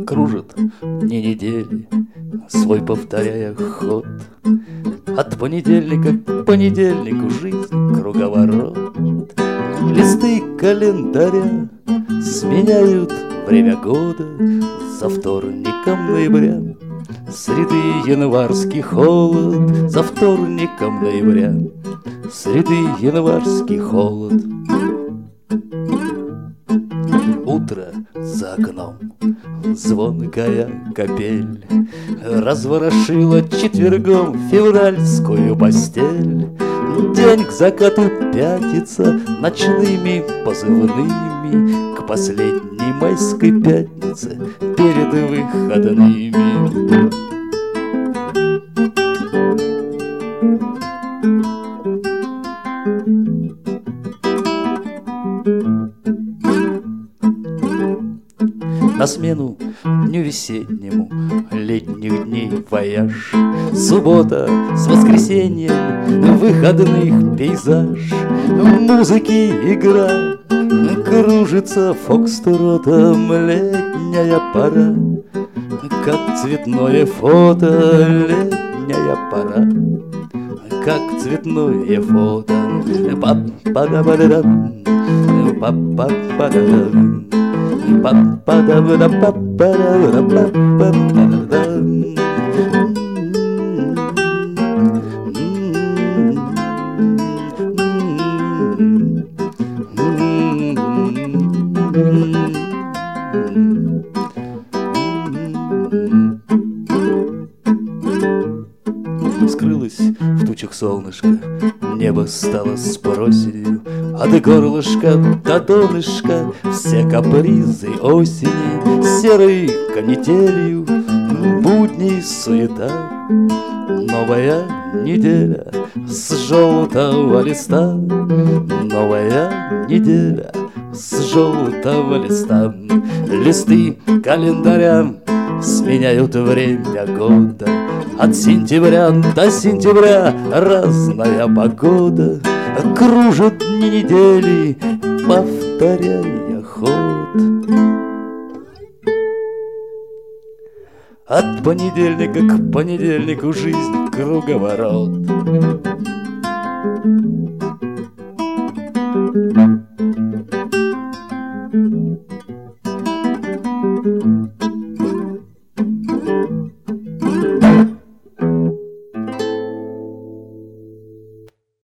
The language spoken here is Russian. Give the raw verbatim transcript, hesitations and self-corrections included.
Кружат дни недели, свой повторяя ход. От понедельника к понедельнику жизнь круговорот. Листы календаря сменяют время года. За вторником ноября среды январский холод. За вторником ноября среды январский холод. Утро за окном, звонкая капель разворошила четвергом февральскую постель. День к закату пятится ночными позывными к последней майской пятнице перед выходными. На смену дню весеннему летних дней вояж, суббота с воскресеньем выходных пейзаж, музыки игра, кружится фокстротом летняя пора, как цветное фото летняя пора, как цветное фото. Па-па-да-ба-да-дам, па-па-ба-да-дам. Скрылось в тучах солнышко, небо стало с проседью, от горлышка до донышка все капризы осени, серой канителью будней суета. Новая неделя с желтого листа, новая неделя с желтого листа. Листы календаря сменяют время года. От сентября до сентября разная погода. Кружат дни недели, повторяя ход. От понедельника к понедельнику жизнь круговорот.